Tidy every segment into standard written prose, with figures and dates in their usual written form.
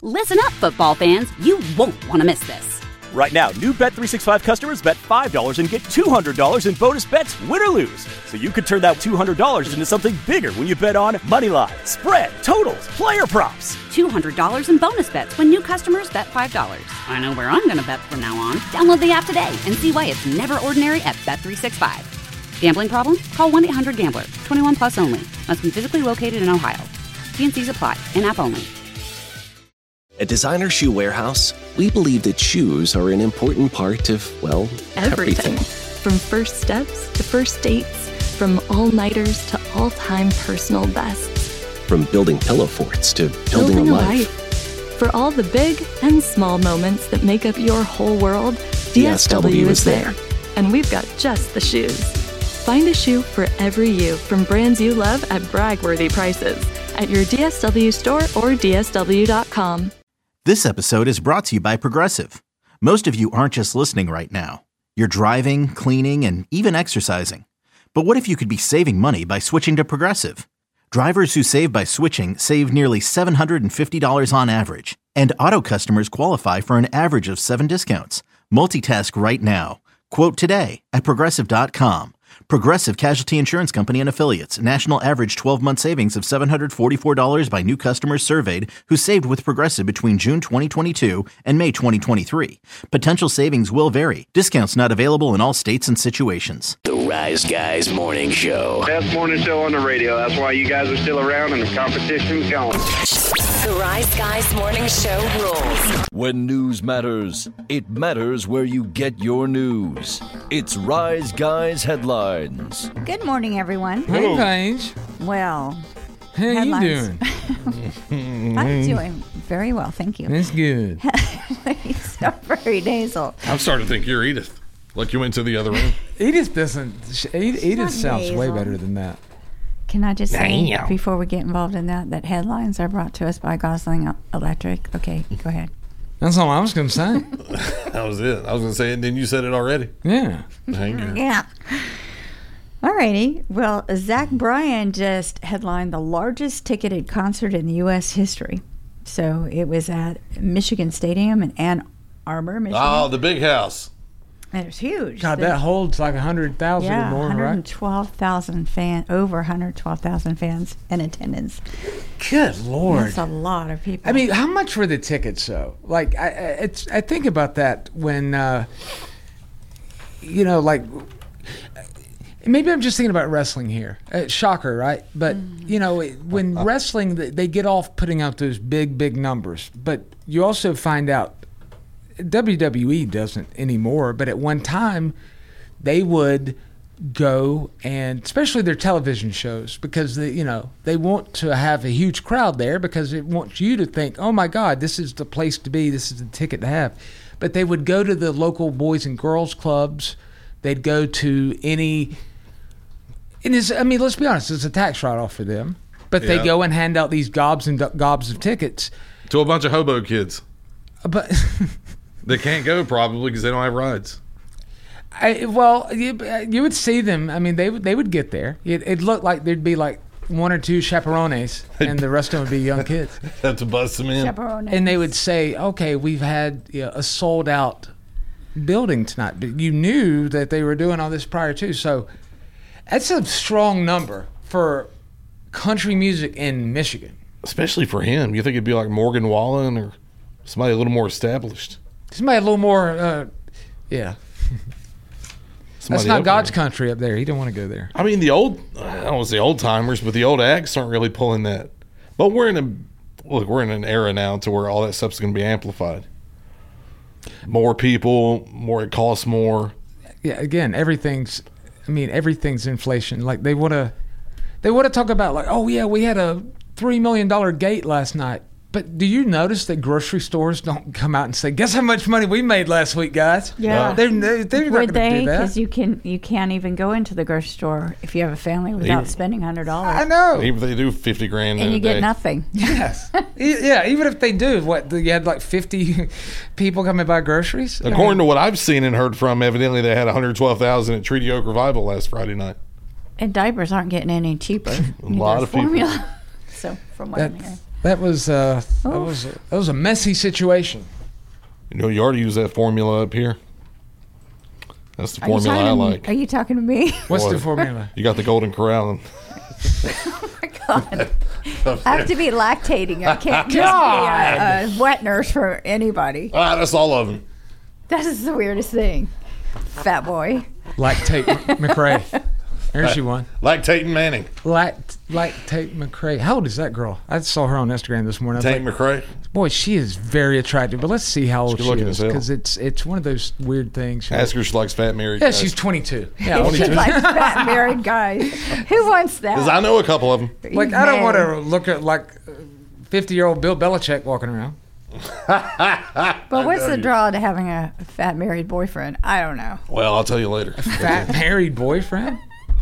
Listen up, football fans. You won't want to miss this. Right now, new Bet365 customers bet $5 and get $200 in bonus bets, win or lose. So you could turn that $200 into something bigger when you bet on money line, spread, totals, player props. $200 in bonus bets when new customers bet $5. I know where I'm going to bet from now on. Download the app today and see why it's never ordinary at Bet365. Gambling problem? Call 1-800-GAMBLER. 21 plus only. Must be physically located in Ohio. T&Cs apply. In-app only. At Designer Shoe Warehouse, we believe that shoes are an important part of, well, everything. From first steps to first dates, from all-nighters to all-time personal bests. From building pillow forts to building a life. For all the big and small moments that make up your whole world, DSW is there. And we've got just the shoes. Find a shoe for every you from brands you love at brag-worthy prices at your DSW store or DSW.com. This episode is brought to you by Progressive. Most of you aren't just listening right now. You're driving, cleaning, and even exercising. But what if you could be saving money by switching to Progressive? Drivers who save by switching save nearly $750 on average. And auto customers qualify for an average of 7 discounts. Multitask right now. Quote today at Progressive.com. Progressive Casualty Insurance Company and Affiliates. National average 12-month savings of $744 by new customers surveyed who saved with Progressive between June 2022 and May 2023. Potential savings will vary. Discounts not available in all states and situations. The Rise Guys Morning Show. Best morning show on the radio. That's why you guys are still around and the competition's going. The Rise Guys Morning Show rules. When news matters, it matters where you get your news. It's Rise Guys Headlines. Good morning, everyone. Hey, Paige. Well, how you doing? I'm doing very well, thank you. That's good. He's so very nasal. I'm starting to think you're Edith. Like you went to the other room. Edith doesn't. Edith sounds way better than that. Can I just say, before we get involved in that headlines are brought to us by Gosling Electric. Okay, go ahead. That's all I was going to say. That was it. I was going to say it, and then you said it already. Yeah. Yeah. All righty. Well, Zach Bryan just headlined the largest ticketed concert in the U.S. history. So it was at Michigan Stadium in Ann Arbor, Michigan. Oh, the big house. And it was huge. God, that holds like 100,000 or more, right? 112,000 over 112,000 fans in attendance. Good Lord. That's a lot of people. I mean, how much were the tickets, though? Like, I think about that when, like, maybe I'm just thinking about wrestling here. Shocker, right? But, when wrestling, they get off putting out those big numbers. But you also find out WWE doesn't anymore, but at one time they would go, and especially their television shows, because they want to have a huge crowd there because it wants you to think, oh my God, this is the place to be, this is the ticket to have. But they would go to the local boys and girls clubs. They'd go to any, let's be honest, it's a tax write-off for them. But they go and hand out these gobs and gobs of tickets to a bunch of hobo kids. But they can't go probably because they don't have rides. You would see them. I mean, they would get there. It looked like there'd be like 1 or 2 chaperones, and the rest of them would be young kids. Have to bust them in. Chaperones. And they would say, okay, we've had a sold-out building tonight. But you knew that they were doing all this prior to. So that's a strong number for country music in Michigan. Especially for him. You think it'd be like Morgan Wallen or somebody a little more established? Somebody a little more, yeah. That's not God's country up there. He don't want to go there. I mean, I don't want to say old timers, but the old acts aren't really pulling that. But we're in an era now to where all that stuff's going to be amplified. More people, it costs more. Yeah, again, everything's inflation. Like they want to talk about like, oh yeah, we had a $3 million gate last night. But do you notice that grocery stores don't come out and say, "Guess how much money we made last week, guys"? Yeah, they're not going to do that. Because you can't even go into the grocery store if you have a family without spending $100. I know. Even if they do $50,000 and you get nothing. Yes. Yeah. Even if they do, you had like 50 people come and buy groceries. According to what I've seen and heard from, evidently they had 112,000 at Treaty Oak Revival last Friday night. And diapers aren't getting any cheaper. A lot of formula. So from what I'm hearing. That was a messy situation. You know, you already use that formula up here. That's the formula I like. Are you talking to me? What's the formula? You got the Golden Corral. And Oh my God. I have to be lactating. I can't just be a wet nurse for anybody. that's all of them. That is the weirdest thing. Fat boy. Lactate McRae. There's she one. Lactating Manning. Lactate McRae. How old is that girl? I saw her on Instagram this morning. Tate McRae. Boy, she is very attractive. But let's see how old she is, as hell. because it's one of those weird things. Ask her if she likes fat married Yeah, guys. she's 22. Yeah, She 22. likes fat married guys. Who wants that? Because I know a couple of them. Like, I don't want to look at like 50-year-old Bill Belichick walking around. But what's the draw to having a fat married boyfriend? I don't know. Well, I'll tell you later. Fat married boyfriend?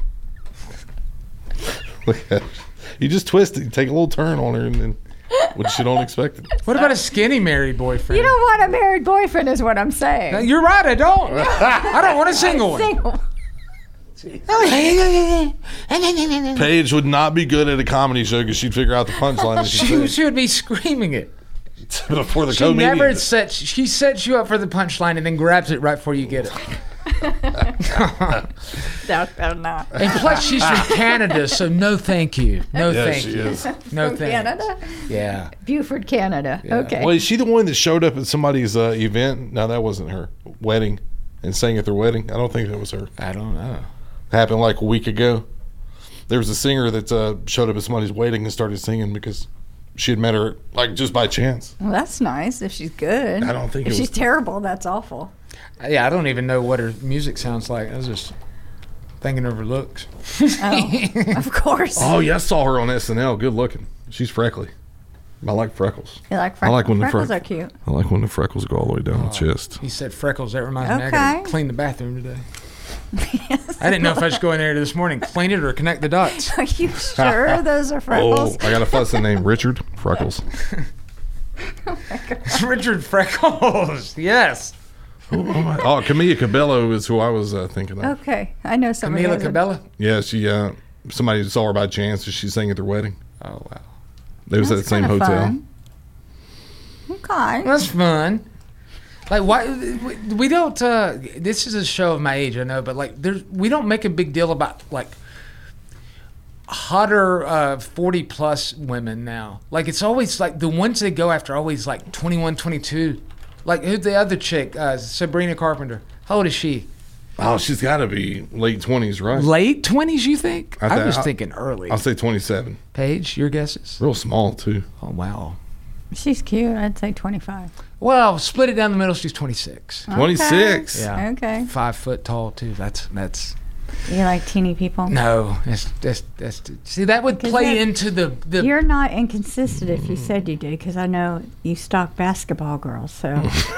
You just twist it, you take a little turn on her, and then when she don't expect it. What about a skinny married boyfriend? You don't want a married boyfriend, is what I'm saying. You're right, I don't. I don't want a single one. Paige would not be good at a comedy show because she'd figure out the punchline. As She would be screaming it. Before the She comedian. never sets. She sets you up for the punchline and then grabs it right before you get it. No, not. And plus, she's from Canada, so no thank you. No Yeah, thank she you. is. No From thank Canada? Yeah. Buford, Canada. Yeah. Okay. Well, is she the one that showed up at somebody's event? No, that wasn't her. Wedding. And sang at their wedding? I don't think that was her. I don't know. Happened like a week ago. There was a singer that showed up at somebody's wedding and started singing because she had met her like just by chance. Well, that's nice if she's good. I don't think if it she's was- terrible, that's awful. Yeah, I don't even know what her music sounds like. I was just thinking of her looks. Oh, of course. Oh, yeah, I saw her on SNL. Good looking. She's freckly. I like freckles. You like I freckles? like when the Freckles are cute. I like when the freckles go all the way down the chest. He said freckles. That reminds me. I Okay. gotta clean the bathroom today. I didn't know if I should go in there this morning, clean it, or connect the dots. Are you sure those are freckles? Oh, I got a fussing name. Richard Freckles. Richard Freckles. Yes. Oh, Camila Cabello is who I was thinking of. Okay, I know somebody. Camila Cabello. Yeah, she somebody saw her by chance and she sang at their wedding. Oh wow. They was at the same kinda hotel. fun. Okay. That's fun. Like, why we don't? This is a show of my age, I know, but like, we don't make a big deal about like hotter 40+ women now. Like, it's always like the ones they go after are always like 21, 22. Like, who's the other chick? Sabrina Carpenter. How old is she? Oh, she's got to be late 20s, right? Late 20s, you think? I was I- thinking early. I'll say 27. Paige, your guesses? Real small too. Oh wow. She's cute. I'd say 25. Well, split it down the middle. She's 26. 26. Yeah. Okay. 5 foot tall too. That's. You like teeny people? No, that's see, that would play that- into the. You're not inconsistent if you said you did, because I know you stalk basketball girls. So.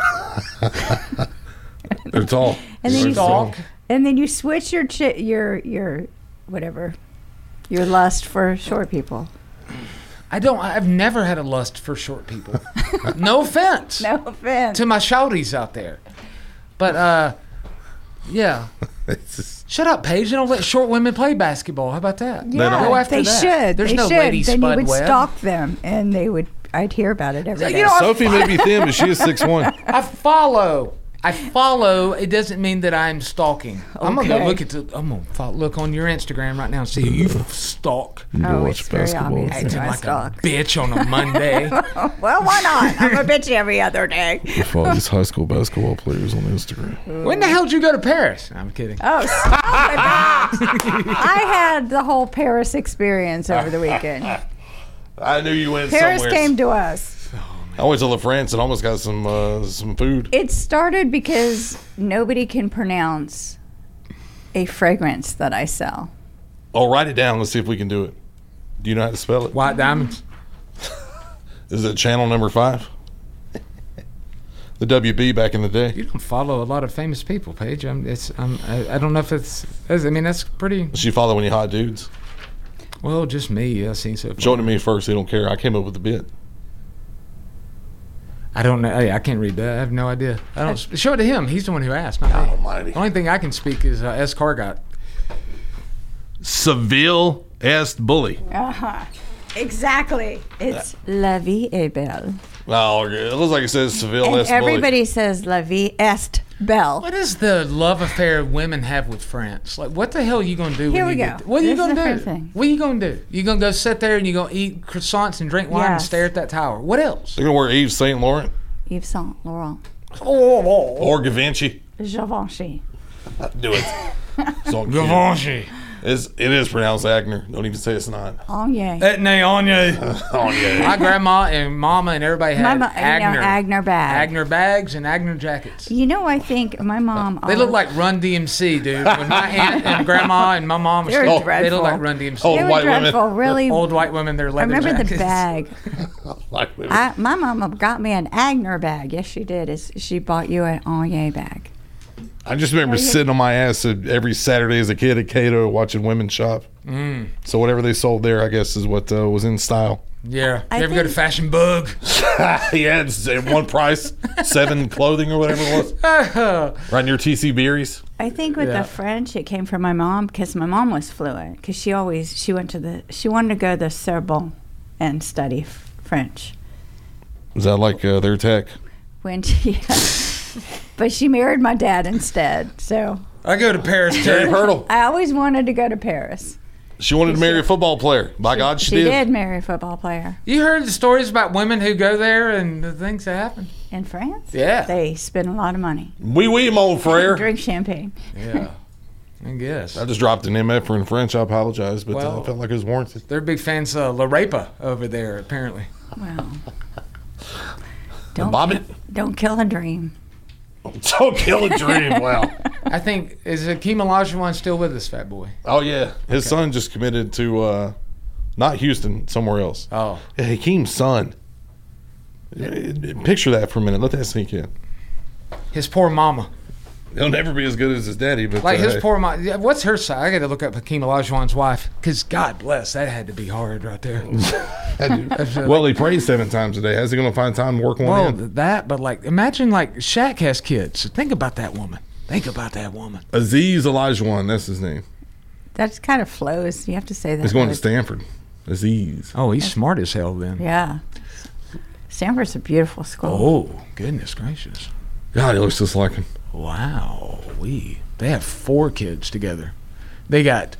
They're tall. And then They're you tall. And then you switch your whatever, your lust for short people. I've never had a lust for short people. No offense. No offense. To my shouties out there. But yeah. Shut up, Paige. They don't let short women play basketball. How about that? Yeah, Go after they that. should. There's they no should. lady Then Spud you would Webb. stalk them, and I'd hear about it every day. You know, Sophie may be thin, but she is 6'1". I follow. It doesn't mean that I'm stalking. I'm gonna go look I'm gonna look on your Instagram right now and see who you stalk. Oh, it's very obvious Acting who I like a stalk. bitch on a Monday. Well, why not? I'm a bitch every other day. We follow these high school basketball players on Instagram. When the hell did you go to Paris? I'm kidding. Oh, stop it. I had the whole Paris experience over the weekend. I knew you went Paris somewhere. came to us. I went to La France and almost got some food. It started because nobody can pronounce a fragrance that I sell. Oh, write it down. Let's see if we can do it. Do you know how to spell it? White diamonds. Is it channel number 5? The WB back in the day. You don't follow a lot of famous people, Paige. I don't know if that's pretty. Is she following any hot dudes? Well, just me. I've seen so far. Show it to me first. They don't care. I came up with the bit. I don't know. I can't read that. I have no idea. I don't. Show it to him. He's the one who asked, not me. Almighty. The only thing I can speak is S. Cargot. Seville est bully. Uh-huh. Exactly. It's La Vie est Belle. Oh, it looks like it says Seville. And everybody says La Vie est Belle. What is the love affair women have with France? Like, what the hell are you going to do? Here we go. What are you This going is to the do? first thing. What are you going to do? You're going to go sit there and you're going to eat croissants and drink wine and stare at that tower. What else? They're going to wear Yves Saint Laurent Yves Saint Laurent. or Givenchy. Givenchy. Do it. So Givenchy. It is pronounced Agner. Don't even say it's not. Anye. My grandma and mama and everybody had Agner bags. Agner bags and Agner jackets. You know, I think my mom. They look like Run DMC, dude. When my aunt and grandma and my mom were They were still, dreadful. they look like Run DMC. Old They were white dreadful, women. really. Old white women, their I leather remember jackets. the bag. White women. My mama got me an Agner bag. Yes, she did. She bought you an Anye bag. I just remember sitting on my ass every Saturday as a kid at Cato watching women shop. So whatever they sold there, I guess, is what was in style. Yeah. You ever go to Fashion Bug? Yeah, it's at one price, 7 clothing or whatever it was. Right near TC Beery's. I think with the French, it came from my mom because my mom was fluent because she wanted to go to the Sorbonne and study French. Is that like their tech? But she married my dad instead, so. I go to Paris, Terry Hurdle. I always wanted to go to Paris. She wanted to marry a football player. By God, she She did. did marry a football player. You heard the stories about women who go there and the things that happen? In France? Yeah. They spend a lot of money. Oui, mon frère. Drink champagne. Yeah. I guess. I just dropped an MF in French. I apologize, but Well, I felt like it was warranted. They're big fans of La Repa over there, apparently. Well. Don't kill a dream. Don't kill a dream. Wow. I think, is Hakeem Olajuwon still with us, Fat Boy? Oh, yeah. His son just committed to, not Houston, somewhere else. Oh. Yeah, Hakeem's son. Picture that for a minute. Let that sink in. His poor mama. He'll never be as good as his daddy, but Like his poor mom. What's her side? I got to look up Hakeem Olajuwon's wife because God bless, that had to be hard right there. Well, he prays 7 times a day. How's he going to find time to work one Well, in? that, but like, imagine like Shaq has kids. Think about that woman. Think about that woman. Aziz Olajuwon, that's his name. That kind of flows. You have to say that. He's going to word. Stanford. Aziz. Oh, he's smart as hell then. Yeah. Stanford's a beautiful school. Oh, goodness gracious. God, he looks just like him. Wow. They have 4 kids together. They got.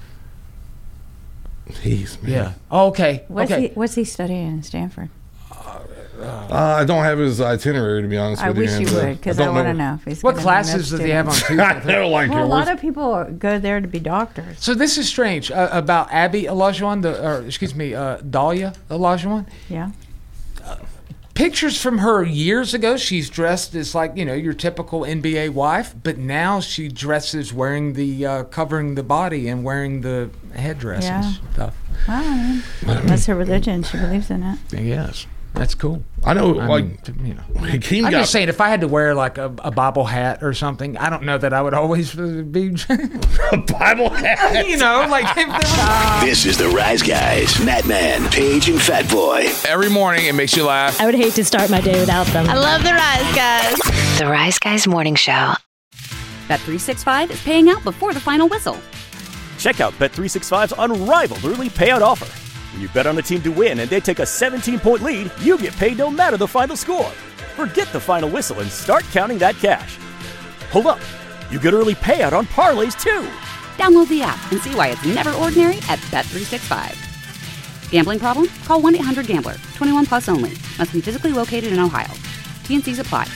Jeez, man. Yeah. Oh, okay. What's he studying in Stanford? I don't have his itinerary, to be honest I with you. wish you would, because I want to know if he's What gonna be classes no do they have on student. Tuesday? I don't like Well, a yours. lot of people go there to be doctors. So this is strange about Abby Olajuwon, Dahlia Olajuwon. Yeah. Pictures from her years ago, she's dressed as like, your typical NBA wife, but now she dresses wearing the covering the body and wearing the headdress and stuff. Well, I mean, that's her religion. She believes in it. Yes, that's cool. I know, I'm just saying, if I had to wear like a Bible hat or something, I don't know that I would always be a Bible hat. This is the Rise Guys, Matt Man, Paige, and Fat Boy. Every morning it makes you laugh. I would hate to start my day without them. I love the Rise Guys. The Rise Guys Morning Show. Bet365 is paying out before the final whistle. Check out Bet365's unrivaled early payout offer. When you bet on a team to win and they take a 17-point lead, you get paid no matter the final score. Forget the final whistle and start counting that cash. Hold up. You get early payout on parlays, too. Download the app and see why it's never ordinary at Bet365. Gambling problem? Call 1-800-GAMBLER. 21 plus only. Must be physically located in Ohio. T&Cs apply.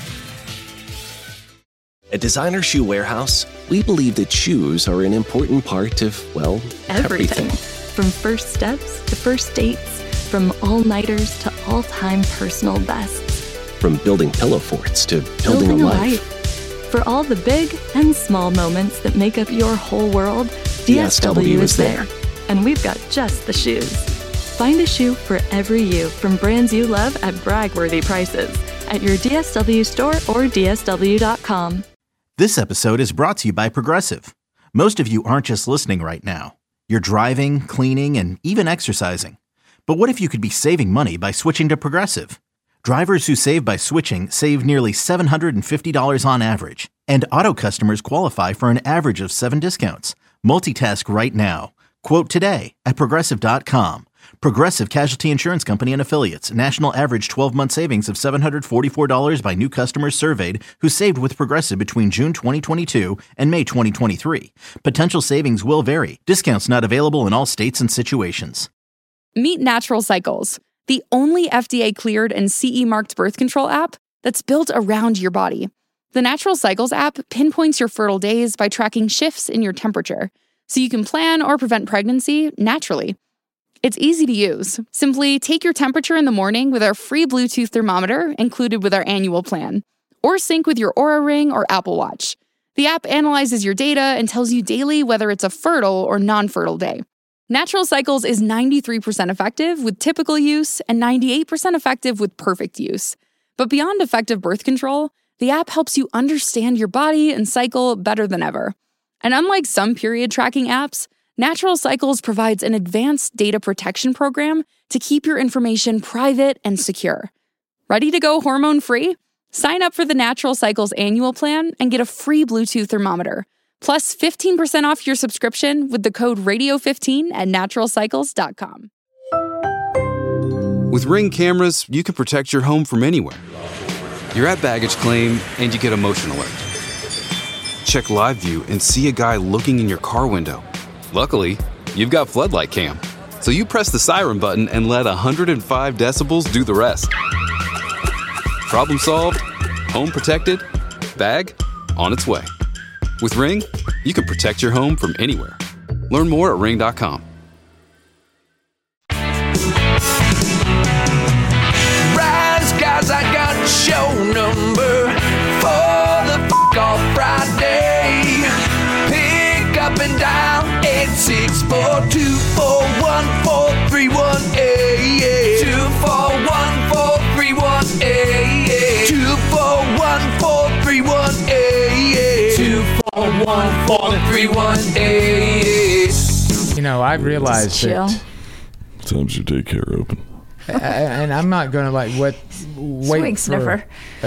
At Designer Shoe Warehouse, we believe that shoes are an important part of, well, everything. From first steps to first dates, from all-nighters to all-time personal bests. From building pillow forts to building a life. For all the big and small moments that make up your whole world, DSW is there. And we've got just the shoes. Find a shoe for every you from brands you love at brag-worthy prices at your DSW store or DSW.com. This episode is brought to you by Progressive. Most of you aren't just listening right now. You're driving, cleaning, and even exercising. But what if you could be saving money by switching to Progressive? Drivers who save by switching save nearly $750 on average. And auto customers qualify for an average of 7 discounts. Multitask right now. Quote today at Progressive.com. Progressive Casualty Insurance Company and Affiliates. National average 12-month savings of $744 by new customers surveyed who saved with Progressive between June 2022 and May 2023. Potential savings will vary. Discounts not available in all states and situations. Meet Natural Cycles, the only FDA-cleared and CE-marked birth control app that's built around your body. The Natural Cycles app pinpoints your fertile days by tracking shifts in your temperature, so you can plan or prevent pregnancy naturally. It's easy to use. Simply take your temperature in the morning with our free Bluetooth thermometer included with our annual plan, or sync with your Oura Ring or Apple Watch. The app analyzes your data and tells you daily whether it's a fertile or non-fertile day. Natural Cycles is 93% effective with typical use and 98% effective with perfect use. But beyond effective birth control, the app helps you understand your body and cycle better than ever. And unlike some period tracking apps, Natural Cycles provides an advanced data protection program to keep your information private and secure. Ready to go hormone-free? Sign up for the Natural Cycles annual plan and get a free Bluetooth thermometer, plus 15% off your subscription with the code RADIO15 at naturalcycles.com. With Ring cameras, you can protect your home from anywhere. You're at baggage claim and you get a motion alert. Check live view and see a guy looking in your car window. Luckily, you've got Floodlight Cam, so you press the siren button and let 105 decibels do the rest. Problem solved, home protected, bag on its way. With Ring, you can protect your home from anywhere. Learn more at ring.com. Rise, guys, I got show number for the off Friday. Pick up and dial 864-241-431-88. 241-431-88. 241-431-88. 241-431-88. You know, I realized that Sometimes your daycare open. And I'm not going to wait Swing sniffer.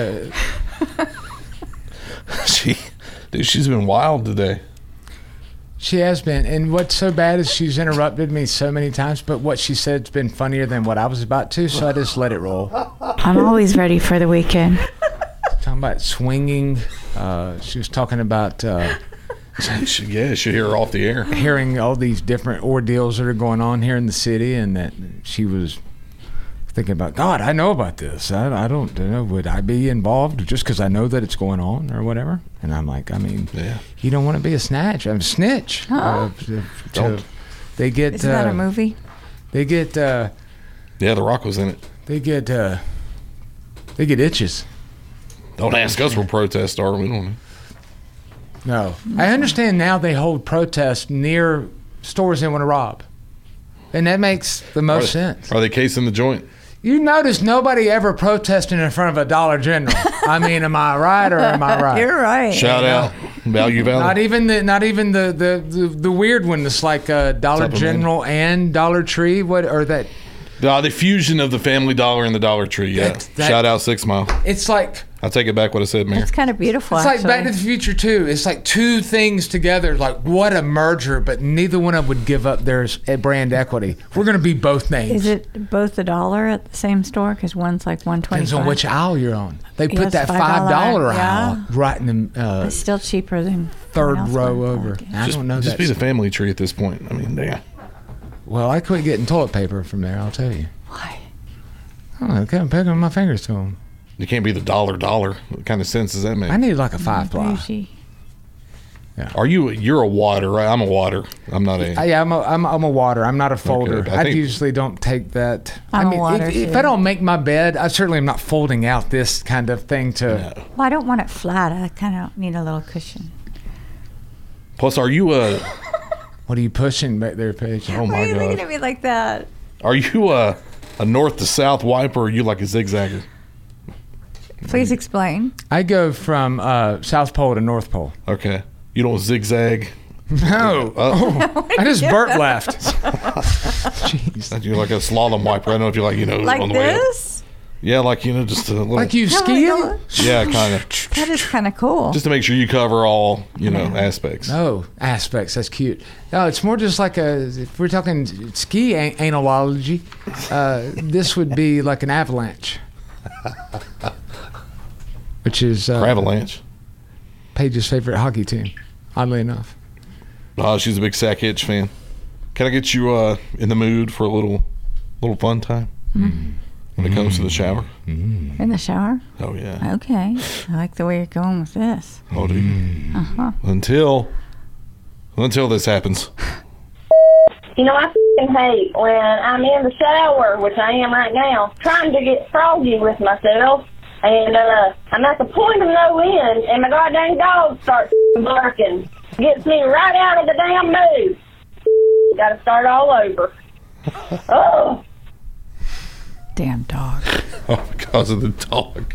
She's been wild today. She has been, and what's so bad is she's interrupted me so many times, but what she said's been funnier than what I was about to, so I just let it roll. I'm always ready for the weekend. Talking about swinging. She was talking about... she hear her off the air. Hearing all these different ordeals that are going on here in the city, and that she was thinking about, God, I know about this. I don't know. Would I be involved just because I know that it's going on or whatever? And I'm like, you don't want to be a snitch. I'm a snitch. They get. Isn't that a movie? They get. The Rock was in it. They get itches. Don't ask us. We'll protest, are we? Don't. No, I understand now. They hold protests near stores they want to rob, and that makes the most sense. Are they casing the joint? You notice nobody ever protesting in front of a Dollar General. I mean, am I right or am I right? You're right. Shout out, Value Valley. Not even the weird one that's like Dollar General and Dollar Tree. What or that? The fusion of the Family Dollar and the Dollar Tree. Yeah. Shout out 6 Mile. It's like. I'll take it back what I said, Mayor. It's kind of beautiful. It's like Back to the Future 2. It's like two things together. Like, what a merger, but neither one of them would give up their brand equity. We're going to be both names. Is it both $1 at the same store? Because one's like $1.25. Depends on which aisle you're on. They put that $5 aisle right in the... it's still cheaper than... Third row over. I don't know. Just be the family tree at this point. I mean, yeah. Well, I quit getting toilet paper from there, I'll tell you. Why? I don't know. I kept picking my fingers to them. You can't be the dollar. What kind of sense does that make? I need like a 5-ply. Yeah. You're a water, right? I'm a water. I'm not a... Yeah, I'm a water. I'm not a folder. Okay, I usually don't take that. I'm a water, if I don't make my bed, I certainly am not folding out this kind of thing to... No. Well, I don't want it flat. I kind of need a little cushion. Plus, are you a... What are you pushing back there, Paige? Oh, my God. Why are you looking at me like that? Are you a north to south wiper, or are you like a zigzagger? Please explain. I go from South Pole to North Pole. Okay. You don't zigzag? No. I just burp laughed. Jeez. You're like a slalom wiper. I don't know if you're like, like on the this? way Yeah, like, just a little. Like you skiing? Yeah, kind of. That is kind of cool. Just to make sure you cover all, aspects. Oh, aspects. That's cute. No, it's more just like if we're talking ski analology, this would be like an avalanche. Which is Avalanche. Paige's favorite hockey team, oddly enough. Oh, she's a big Sack Hitch fan. Can I get you in the mood for a little fun time? Mm. When it comes to the shower? In the shower? Oh, yeah. Okay. I like the way you're going with this. Oh, do you? Uh-huh. Until this happens. I f***ing hate when I'm in the shower, which I am right now, trying to get froggy with myself, and I'm at the point of no end, and my goddamn dog starts barking. Gets me right out of the damn mood. Gotta start all over. Oh. Damn dog. Oh, because of the dog.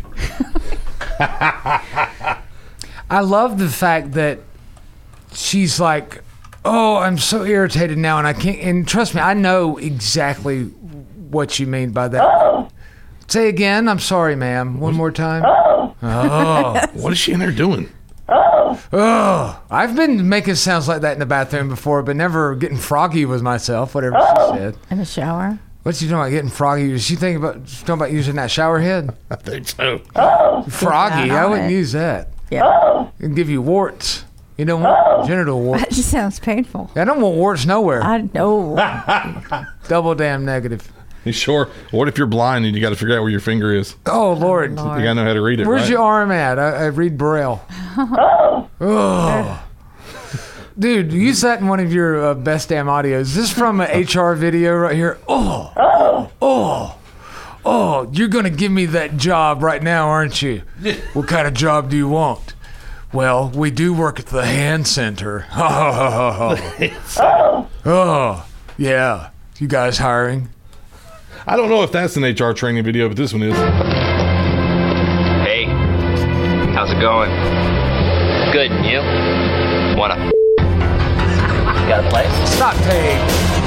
I love the fact that she's like, oh, I'm so irritated now, and I can't. And trust me, I know exactly what you mean by that. Oh. Say again. I'm sorry, ma'am. One more time. Oh. Oh. What is she in there doing? Oh. I've been making sounds like that in the bathroom before, but never getting froggy with myself, whatever she said. In the shower? What's she doing about getting froggy? Is she talking about using that shower head? I think so. Froggy, I wouldn't use that. Yeah. It'd give you warts. You don't want genital warts. That just sounds painful. I don't want warts nowhere. I know. Double damn negative. You sure? What if you're blind and you got to figure out where your finger is? Oh, Lord. You got to know how to read it, Where's right? your arm at? I read Braille. Oh. Dude, use that in one of your best damn audios. Is this from an HR video right here? Oh, you're going to give me that job right now, aren't you? What kind of job do you want? Well, we do work at the hand center. Oh, yeah. You guys hiring? I don't know if that's an HR training video, but this one is. Hey, how's it going? Good, and you? Wanna got a place? Stop tape.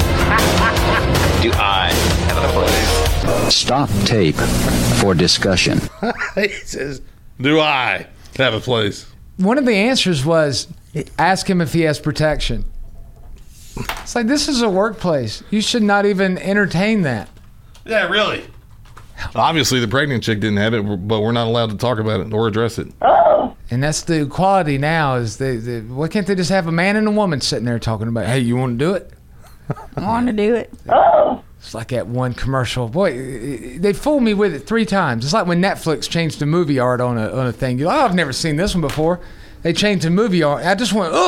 Do I have a place? Stop tape for discussion. He says, do I have a place? One of the answers was, ask him if he has protection. It's like, this is a workplace. You should not even entertain that. Yeah, really. Obviously, the pregnant chick didn't have it, but we're not allowed to talk about it or address it. And that's the equality now. Is why can't they just have a man and a woman sitting there talking about, hey, you want to do it? I want to do it. It's like that one commercial. Boy, they fooled me with it 3 times. It's like when Netflix changed the movie art on a thing. You're like, oh, I've never seen this one before. They changed the movie art. I just went,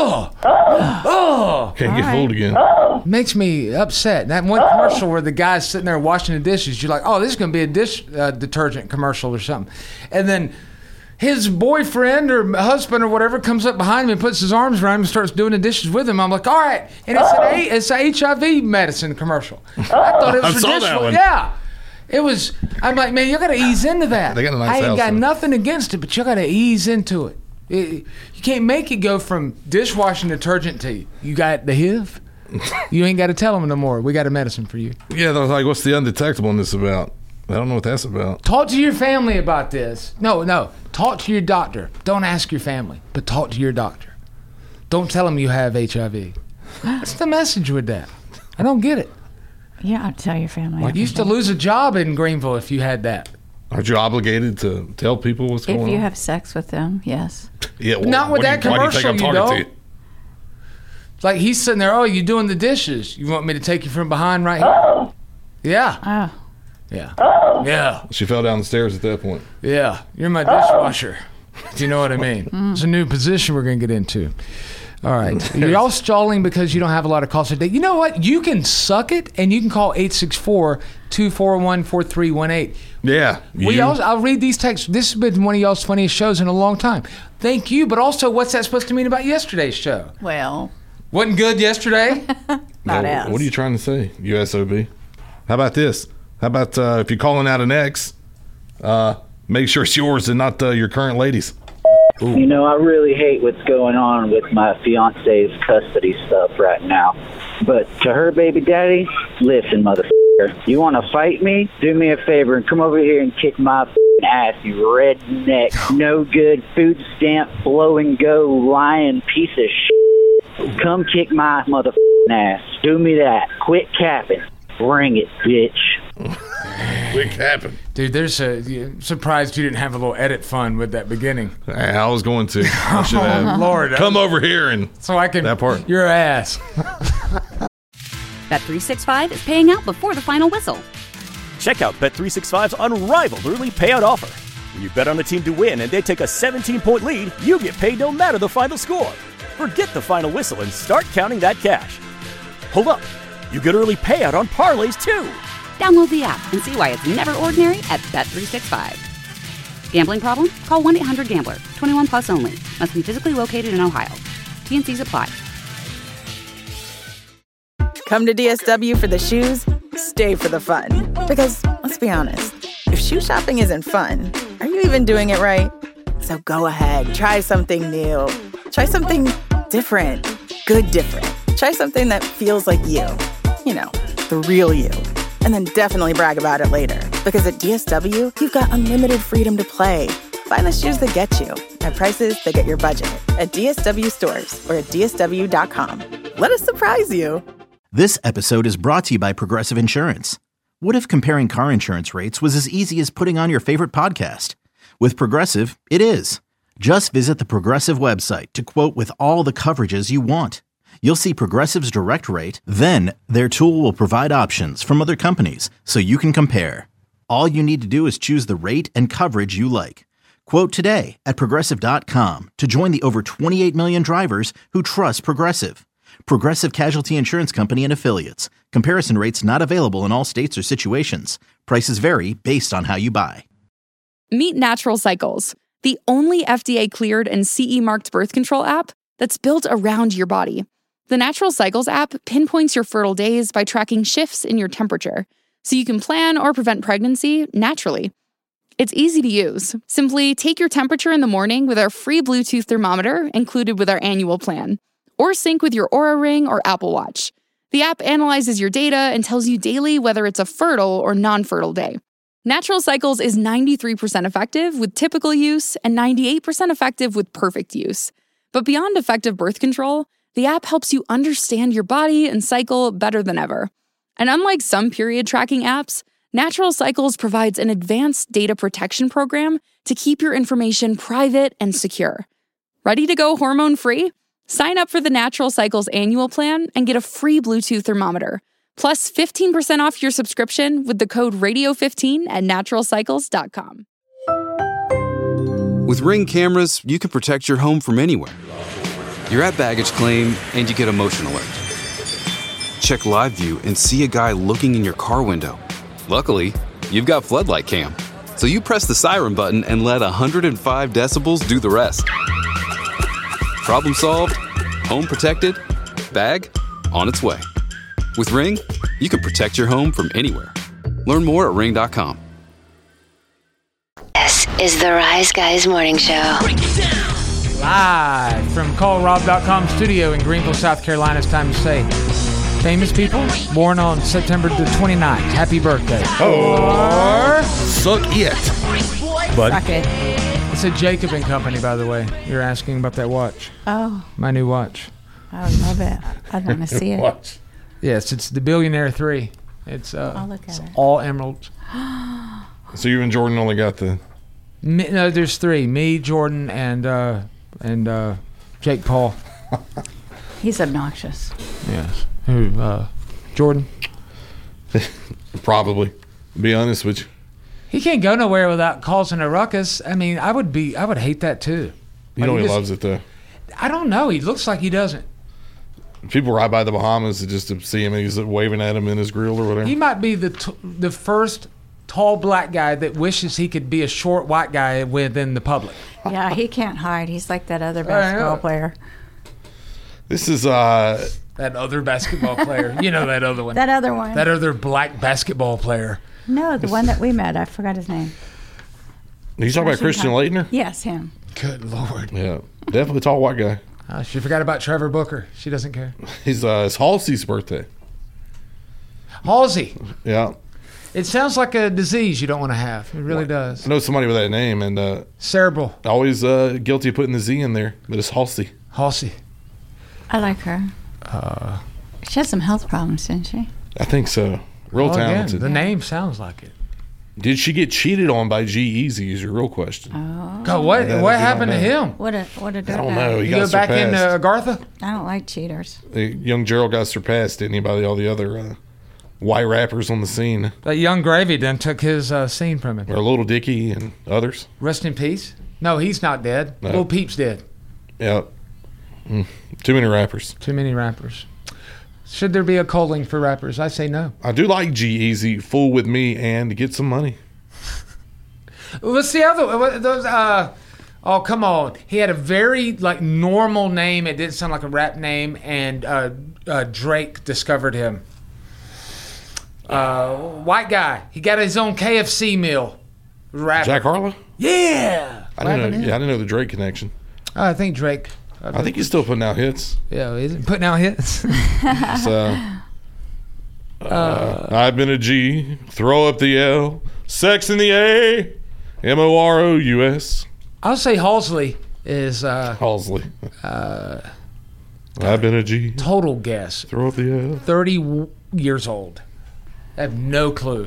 Can't get fooled again. Makes me upset. That one commercial where the guy's sitting there washing the dishes, you're like, oh, this is going to be a dish detergent commercial or something. And then his boyfriend or husband or whatever comes up behind him and puts his arms around him and starts doing the dishes with him. I'm like, all right. And it's an HIV medicine commercial. I thought it was for dishwashing. Yeah. It was, I'm like, man, you got to ease into that. They got a nice I ain't house, got though. nothing against it, but you got to ease into it. You can't make it go from dishwashing detergent to you got the HIV. You ain't got to tell them no more. We got a medicine for you. Yeah, they're like, what's the undetectableness about? I don't know what that's about. Talk to your family about this. No. Talk to your doctor. Don't ask your family, but talk to your doctor. Don't tell them you have HIV. What's the message with that? I don't get it. Yeah, I'd tell your family. You used to lose a job in Greenville if you had that. Aren't you obligated to tell people what's going on? If you have sex with them, yes. Yeah, well, not with that commercial, why do you think I'm talking to you? It's like he's sitting there, oh, you doing the dishes. You want me to take you from behind right here? Yeah. Yeah. Yeah. She fell down the stairs at that point. Yeah. You're my dishwasher. Do you know what I mean? It's a new position we're going to get into. All right. You're all stalling because you don't have a lot of calls today. You know what? You can suck it, and you can call 864-241-4318. Yeah. I'll read these texts. This has been one of y'all's funniest shows in a long time. Thank you. But also, what's that supposed to mean about yesterday's show? Well. Wasn't good yesterday? Not as. What are you trying to say, USOB? How about this? How about if you're calling out an ex, make sure it's yours and not your current lady's. Ooh. You know, I really hate what's going on with my fiance's custody stuff right now. But to her baby daddy, listen, motherfucker, You want to fight me? Do me a favor and come over here and kick my ass, you redneck, no good, food stamp, blow and go, lying piece of shit. Come kick my ass. Do me that. Quit capping. Bring it, bitch. Quit capping. Dude, surprised you didn't have a little edit fun with that beginning. I was going to. I should have. Lord. Come over here and so I can. That part. Your ass. Bet365 is paying out before the final whistle. Check out Bet365's unrivaled early payout offer. When you bet on a team to win and they take a 17-point lead, you get paid no matter the final score. Forget the final whistle and start counting that cash. Hold up. You get early payout on parlays, too. Download the app and see why it's never ordinary at Bet365. Gambling problem? Call 1-800-GAMBLER. 21 plus only. Must be physically located in Ohio. T&Cs apply. Come to DSW for the shoes, stay for the fun. Because, let's be honest, if shoe shopping isn't fun, are you even doing it right? So go ahead, try something new. Try something different. Good different. Try something that feels like you. You know, the real you. And then definitely brag about it later. Because at DSW, you've got unlimited freedom to play. Find the shoes that get you at prices that get your budget at DSW stores or at DSW.com. Let us surprise you. This episode is brought to you by Progressive Insurance. What if comparing car insurance rates was as easy as putting on your favorite podcast? With Progressive, it is. Just visit the Progressive website to quote with all the coverages you want. You'll see Progressive's direct rate, then their tool will provide options from other companies so you can compare. All you need to do is choose the rate and coverage you like. Quote today at Progressive.com to join the over 28 million drivers who trust Progressive. Progressive Casualty Insurance Company and Affiliates. Comparison rates not available in all states or situations. Prices vary based on how you buy. Meet Natural Cycles, the only FDA-cleared and CE-marked birth control app that's built around your body. The Natural Cycles app pinpoints your fertile days by tracking shifts in your temperature, so you can plan or prevent pregnancy naturally. It's easy to use. Simply take your temperature in the morning with our free Bluetooth thermometer included with our annual plan, or sync with your Oura Ring or Apple Watch. The app analyzes your data and tells you daily whether it's a fertile or non-fertile day. Natural Cycles is 93% effective with typical use and 98% effective with perfect use. But beyond effective birth control, the app helps you understand your body and cycle better than ever. And unlike some period tracking apps, Natural Cycles provides an advanced data protection program to keep your information private and secure. Ready to go hormone-free? Sign up for the Natural Cycles annual plan and get a free Bluetooth thermometer, plus 15% off your subscription with the code RADIO15 at naturalcycles.com. With Ring cameras, you can protect your home from anywhere. You're at baggage claim and you get a motion alert. Check live view and see a guy looking in your car window. Luckily, you've got floodlight cam, so you press the siren button and let 105 decibels do the rest. Problem solved, home protected, bag on its way. With Ring, you can protect your home from anywhere. Learn more at ring.com. This is the Rise Guys Morning Show. Live from callrob.com studio in Greenville, South Carolina. It's time to say famous people born on September the 29th. Happy birthday. Or suck it. But Suck it. It's a Jacob & Company, by the way. You're asking about that watch. Oh. My new watch. I would love it. I'd want to see it. Watch. Yes, it's the Billionaire 3. It's I'll look at it. all emeralds. So you and Jordan only got the... No, there's 3. Me, Jordan, and Jake Paul. He's obnoxious. Yes. Who? Jordan? Probably. To be honest with you. He can't go nowhere without causing a ruckus. I mean, I would hate that too. You know he loves it though. I don't know. He looks like he doesn't. People ride by the Bahamas just to see him and he's waving at him in his grill or whatever. He might be the first tall black guy that wishes he could be a short white guy within the public. Yeah, he can't hide. He's like that other basketball player. This is that other basketball player. You know that other one. That other one. That other black basketball player. No, the one that we met. I forgot his name. You talking about Christian Laettner? Yes, him. Good Lord. Yeah, definitely a tall white guy. She forgot about Trevor Booker. She doesn't care. It's Halsey's birthday. Halsey. Yeah. It sounds like a disease you don't want to have. It really does. I know somebody with that name, and cerebral. Always guilty of putting the Z in there, but it's Halsey. Halsey. I like her. She had some health problems, didn't she? I think so. Real talented. Again, the name sounds like it. Did she get cheated on by G-Eazy is your real question. Oh. God, what happened to him? What a I don't know. He You got go back surpassed. into Agartha? I don't like cheaters. Young Gerald got surpassed, didn't he, by all the other white rappers on the scene. That Young Gravy then took his scene from him. Or Little Dicky and others. Rest in peace. No, he's not dead. No. Lil Peep's dead. Yeah. Too many rappers. Too many rappers. Should there be a culling for rappers? I say no. I do like G-Eazy, Fool With Me, and Get Some Money. What's the other one? Those, oh, come on. He had a very, normal name. It didn't sound like a rap name, and Drake discovered him. White guy. He got his own KFC meal. Rapper. Jack Harlow? Yeah. I didn't know the Drake connection. I think Drake. I think he's still putting out hits. Yeah, is he putting out hits? I've been a G. Throw up the L. Sex in the A. M-O-R-O-U-S. I'll say Halsey is... Halsey. I've been a G. Total guess. Throw up the L. 30 years old. I have no clue.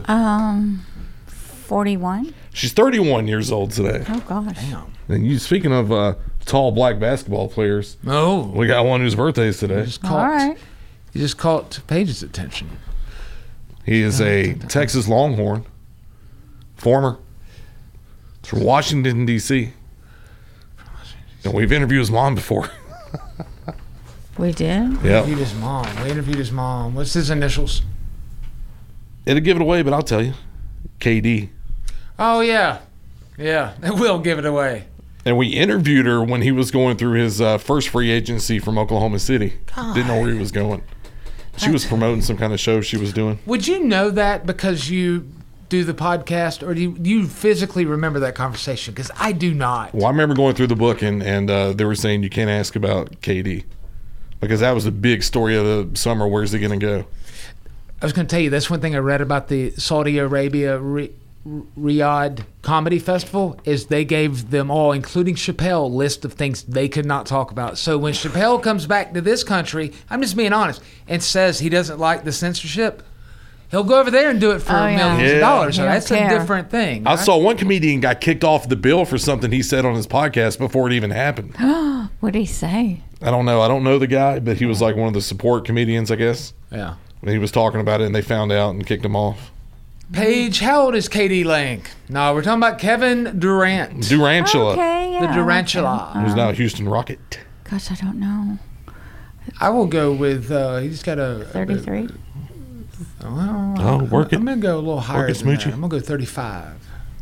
41. She's 31 years old today. Oh gosh. Damn. And you, speaking of tall black basketball players, we got one whose birthday is today. All right. You just caught Paige's attention. He is a Texas Longhorn, former. He's from Washington, D.C. And we've interviewed his mom before. We did? Yeah. We interviewed his mom. What's his initials? It'll give it away, but I'll tell you. KD. Oh, yeah. Yeah, it will give it away. And we interviewed her when he was going through his first free agency from Oklahoma City. God. Didn't know where he was going. She was promoting some kind of show she was doing. Would you know that because you do the podcast, or do you physically remember that conversation? Because I do not. Well, I remember going through the book, and they were saying you can't ask about KD because that was the big story of the summer. Where's he going to go? I was going to tell you, that's one thing I read about the Saudi Arabia Riyadh Comedy Festival is they gave them all, including Chappelle, a list of things they could not talk about. So when Chappelle comes back to this country, I'm just being honest, and says he doesn't like the censorship, he'll go over there and do it for millions of dollars. So that's a different thing. I saw one comedian got kicked off the bill for something he said on his podcast before it even happened. What did he say? I don't know. I don't know the guy, but he was like one of the support comedians, I guess. Yeah. And he was talking about it, and they found out and kicked him off. Paige, how old is KD Lang? No, we're talking about Kevin Durant. Durantula. Okay, The Durantula. Who's now a Houston Rocket. Gosh, I don't know. I will go with, he's got a... 33? Work it. I'm going to go a little higher Work it, than that. Smoochie. I'm going to go 35.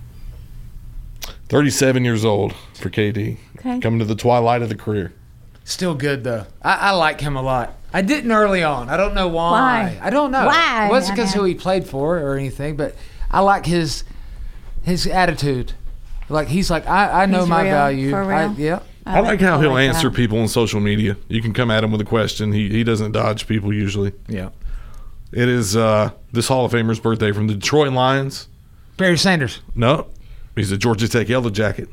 37 years old for KD. Okay. Coming to the twilight of the career. Still good, though. I like him a lot. I didn't early on. I don't know why. Why? I don't know. Why? It wasn't because who he played for or anything, but I like his attitude. Like, he's like, I know He's my real, value. for real? Yeah. I like how he'll like answer that. people on social media. You can come at him with a question. He doesn't dodge people usually. Yeah. It is this Hall of Famer's birthday from the Detroit Lions. Barry Sanders. No, he's a Georgia Tech Yellow Jacket.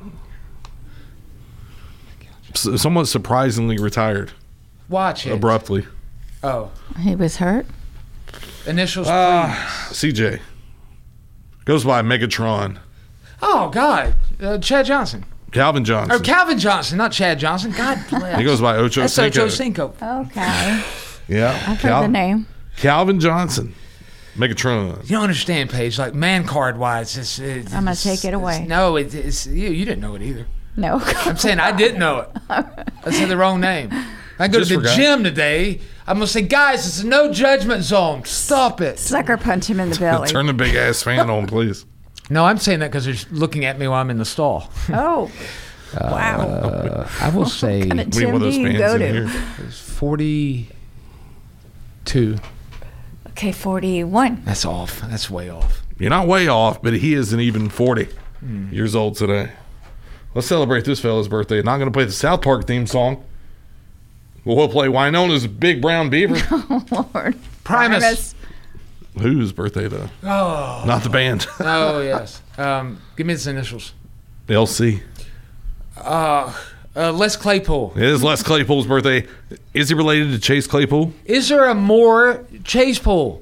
Somewhat surprisingly retired Watch it. abruptly. Oh. He was hurt? Initials, please. CJ. Goes by Megatron. Oh, God. Chad Johnson. Calvin Johnson. Or Calvin Johnson, not Chad Johnson. God bless. He goes by Ocho That's Cinco. Ocho Cinco. Okay. Yeah. I've heard the name. Calvin Johnson. Megatron. You don't understand, Paige. Like, man card wise, it's I'm going to take it away. No, it's you didn't know it either. No. I'm saying I didn't know it. I said the wrong name. I go Just to the forgot. gym today. I'm going to say, guys, it's a no judgment zone. Stop it. Sucker punch him in the belly. Turn the big ass fan on, please. No, I'm saying that because they're looking at me while I'm in the stall. Oh. Wow. I will say What kind of gym do you go to? it's 42. Okay, 41. That's off. That's way off. You're not way off, but he isn't even 40 years old today. Let's celebrate this fella's birthday. Not going to play the South Park theme song. Well, we'll play Wynona's Big Brown Beaver. Oh, Lord. Primus. Whose birthday, though? Oh. Not the band. Oh, yes. Give me his initials. LC. Les Claypool. It is Les Claypool's birthday. Is he related to Chase Claypool? Is there a more Chase Pool?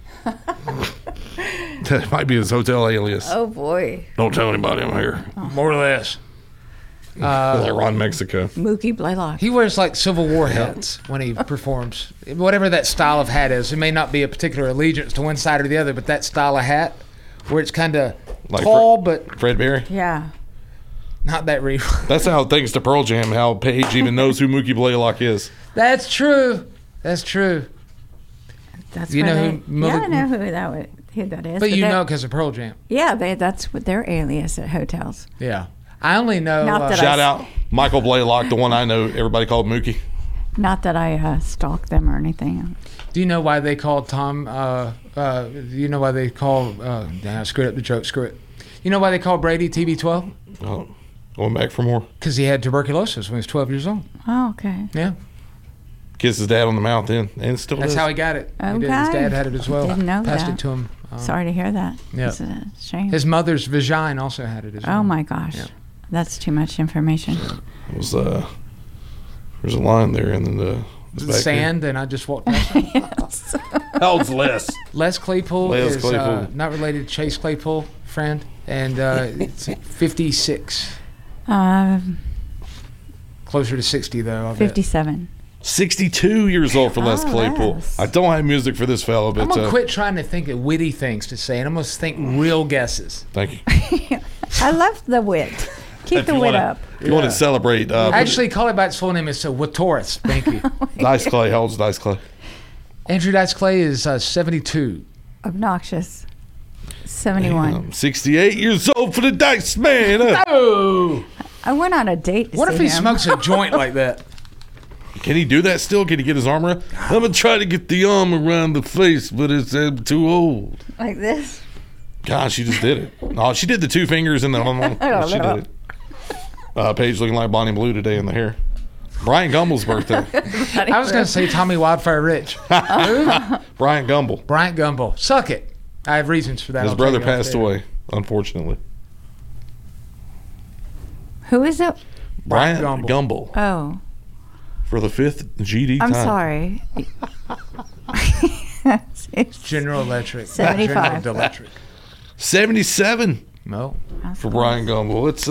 That might be his hotel alias. Oh, boy. Don't tell anybody I'm here. More or less. Like Ron Mexico. Mookie Blaylock. He wears like Civil War hats when he performs. Whatever that style of hat is. It may not be a particular allegiance to one side or the other, but that style of hat where it's kind of Like tall, but Fred Berry? Yeah. not that real. That's how, thanks to Pearl Jam, how Paige even knows who Mookie Blaylock is. That's true. That's true. That's you know who who I know who that is. But you know because of Pearl Jam. Yeah, that's what their alias at hotels. Yeah. I only know... Shout out Michael Blaylock, the one I know everybody called Mookie. Not that I stalk them or anything. Do you know why they called Tom... you know why they call... I screwed up the joke. Screw it. You know why they called Brady TB12? Oh, going back for more? Because he had tuberculosis when he was 12 years old. Oh, okay. Yeah. Kissed his dad on the mouth then, and still That's does. how he got it. Okay. He did. His dad had it as well. Didn't know Passed that. it to him. Sorry to hear that. Yeah. It's a shame. His mother's vagina also had it as well. Oh, my gosh. Yeah. That's too much information. It was, there's a line there, and then the sand, and I just walked past it. Yes. How old's Les? Les Claypool Les is Claypool. not related to Chase Claypool, friend, and it's 56. Closer to 60, though. I bet. 57. 62 years old for Les Oh, Claypool. Les. I don't have music for this fella, but I'm going to quit trying to think of witty things to say, and I'm going to think real guesses. Thank you. I love the wit. Keep If the you wit wanna- up. If you want to celebrate, Actually, call it by its full name. It's Watoris. Thank you. Dice Clay. How old's Dice Clay? Andrew Dice Clay is 72. Obnoxious. 71. 68 years old for the Dice Man. Oh! I went on a date to What see if he him. smokes a joint like that? Can he do that still? Can he get his arm around? I'm going to try to get the arm around the face, but it's too old. Like this? Gosh, she just did it. Oh, she did the two fingers and the she did it. Paige looking like Bonnie Blue today in the hair. Brian Gumbel's birthday. I was going to say Tommy Wildfire Rich. Brian Gumbel. Brian Gumbel. Suck it. I have reasons for that. His I'll brother tell you passed off air. away, unfortunately. Who is it? Brian Gumbel. Oh. For the fifth GD I'm time. sorry. General Electric. 75. General Electric. 77. No. For Brian Gumbel. It's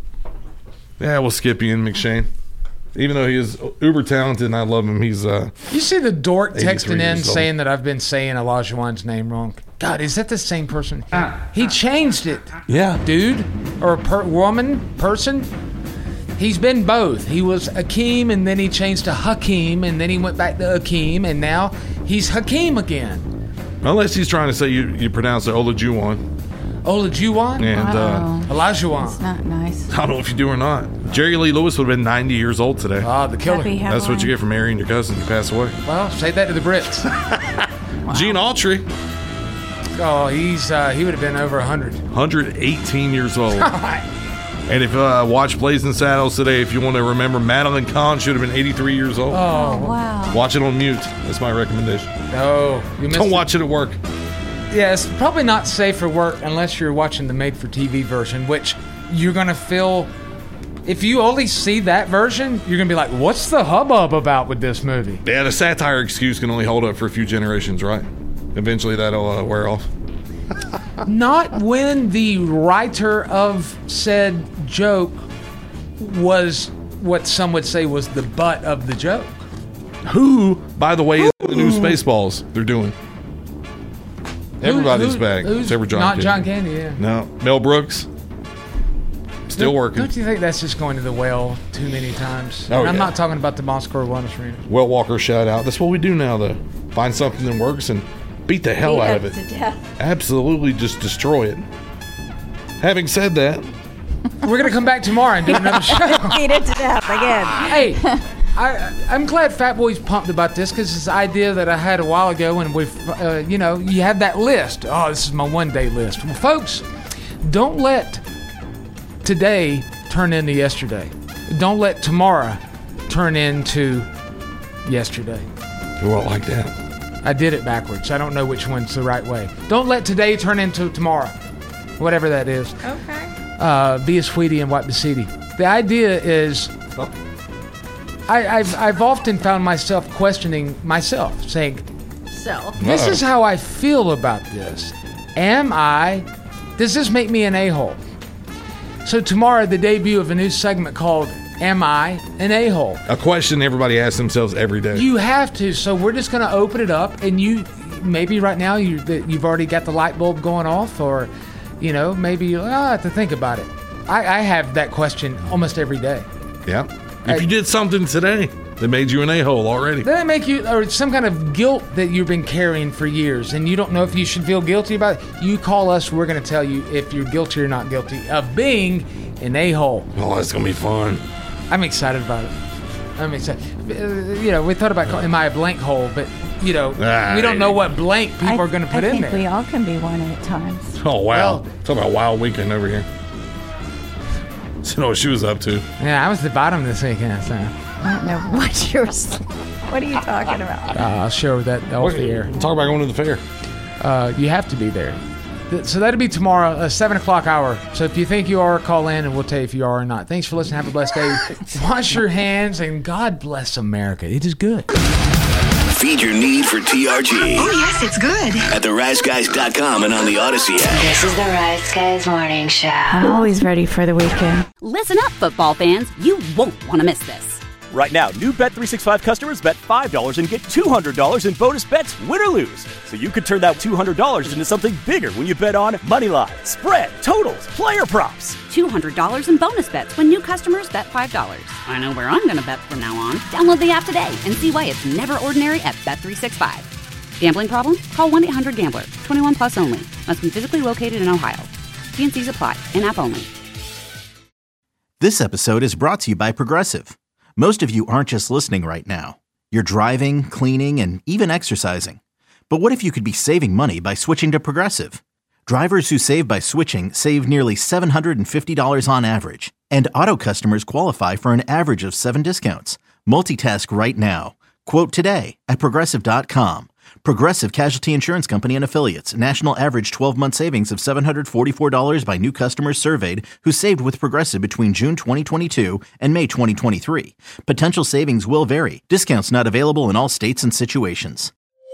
we'll skip Ian McShane. Even though he is uber talented and I love him, he's You see the dork 83 texting in years old. saying that I've been saying Olajuwon's name wrong. God, is that the same person? He changed it. Yeah. Dude or person. He's been both. He was Akeem and then he changed to Hakeem and then he went back to Akeem and now he's Hakeem again. Unless he's trying to say you pronounce it Olajuwon. Olajuwon? And Olajuwon. It's not nice. I don't know if you do or not. Jerry Lee Lewis would have been 90 years old today. Ah, the killer. Happy That's what you Halloween. get from marrying your cousin. You pass away. Well, say that to the Brits. Gene Autry, Oh, he would have been over 100. 118 years old. And if watch Blazing Saddles today, if you want to remember, Madeline Kahn should have been 83 years old. Oh, wow. Watch it on mute. That's my recommendation. No, you missed Don't watch it at work. Yeah, it's probably not safe for work unless you're watching the made-for-TV version, which you're going to feel... If you only see that version, you're going to be like, what's the hubbub about with this movie? Yeah, the satire excuse can only hold up for a few generations, right? Eventually that'll wear off. Not when the writer of said joke was what some would say was the butt of the joke. Who, by the way, is the new Spaceballs they're doing? Everybody's back. Who's Except for John not Candy. John Candy, yeah. No, Mel Brooks. Still working. Don't you think that's just going to the well too many times? Oh, And I'm yeah. not talking about the Moscow Wellness Arena. Well Walker shout out. That's what we do now, though. Find something that works and beat the hell Beat out up of it. to death. Absolutely just destroy it. Having said that, We're going to come back tomorrow and do another show. Beat it to death again. Hey, I'm glad Fat Boy's pumped about this because it's an idea that I had a while ago when we've, you have that list. Oh, this is my one-day list. Well, folks, don't let today turn into yesterday. Don't let tomorrow turn into yesterday. well, like that. I did it backwards. I don't know which one's the right way. Don't let today turn into tomorrow. Whatever that is. Okay. Be a sweetie and wipe the seedy. The idea is... I've often found myself questioning myself, saying, this is how I feel about this. Does this make me an a-hole? So tomorrow, the debut of a new segment called Am I an a-hole? A question everybody asks themselves every day. You have to. So we're just going to open it up, and maybe right now you've already got the light bulb going off, or maybe you'll have to think about it. I have that question almost every day. Yeah. If you did something today that made you an a-hole already. Does that make you, or some kind of guilt that you've been carrying for years, and you don't know if you should feel guilty about it? You call us, we're going to tell you if you're guilty or not guilty of being an a-hole. Oh, that's going to be fun. I'm excited about it. I'm excited. We thought about am I a blank hole, but, we don't know what blank people are going to put in there. I think we all can be one at times. Oh, wow. Talk about Wild Weekend over here. So know what she was up to. Yeah, I was the bottom this weekend, so. I don't know what are you talking about? I'll show that off the air. Talk about going to the fair. You have to be there. So that'll be tomorrow, 7 o'clock hour. So if you think you are, call in and we'll tell you if you are or not. Thanks for listening. Have a blessed day. Wash your hands and God bless America. It is good. Feed your need for TRG. Oh, yes, it's good. At theriseguys.com and on the Odyssey app. This is the Rise Guys Morning Show. I'm always ready for the weekend. Listen up, football fans. You won't want to miss this. Right now, new Bet365 customers bet $5 and get $200 in bonus bets, win or lose. So you could turn that $200 into something bigger when you bet on moneyline, spread, totals, player props. $200 in bonus bets when new customers bet $5. I know where I'm going to bet from now on. Download the app today and see why it's never ordinary at Bet365. Gambling problem? Call 1-800-GAMBLER. 21 plus only. Must be physically located in Ohio. T&Cs apply. In-app only. This episode is brought to you by Progressive. Most of you aren't just listening right now. You're driving, cleaning, and even exercising. But what if you could be saving money by switching to Progressive? Drivers who save by switching save nearly $750 on average. And auto customers qualify for an average of 7 discounts. Multitask right now. Quote today at Progressive.com. Progressive Casualty Insurance Company and Affiliates. National average 12-month savings of $744 by new customers surveyed who saved with Progressive between June 2022 and May 2023. Potential savings will vary. Discounts not available in all states and situations.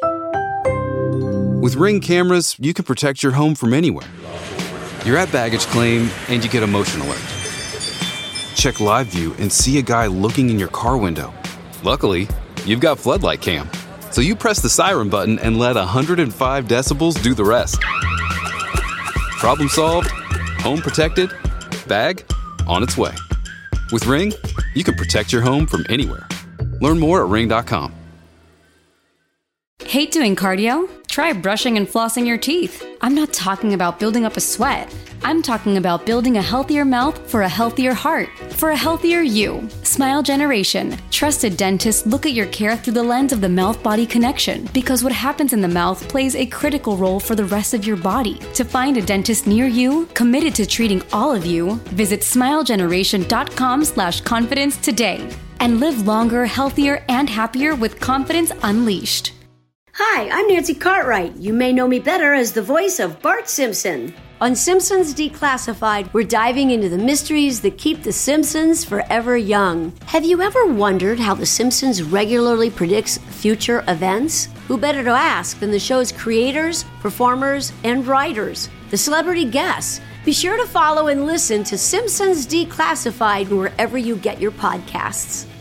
With Ring cameras, you can protect your home from anywhere. You're at baggage claim and you get a motion alert. Check live view and see a guy looking in your car window. Luckily, you've got Floodlight Cam. So you press the siren button and let 105 decibels do the rest. Problem solved, home protected, bag on its way. With Ring, you can protect your home from anywhere. Learn more at ring.com. Hate doing cardio? Try brushing and flossing your teeth. I'm not talking about building up a sweat. I'm talking about building a healthier mouth for a healthier heart, for a healthier you. Smile Generation. Trusted dentists look at your care through the lens of the mouth-body connection, because what happens in the mouth plays a critical role for the rest of your body. To find a dentist near you, committed to treating all of you, visit smilegeneration.com/confidence today. And live longer, healthier, and happier with confidence unleashed. Hi, I'm Nancy Cartwright. You may know me better as the voice of Bart Simpson. On Simpsons Declassified, we're diving into the mysteries that keep the Simpsons forever young. Have you ever wondered how the Simpsons regularly predicts future events? Who better to ask than the show's creators, performers, and writers, the celebrity guests? Be sure to follow and listen to Simpsons Declassified wherever you get your podcasts.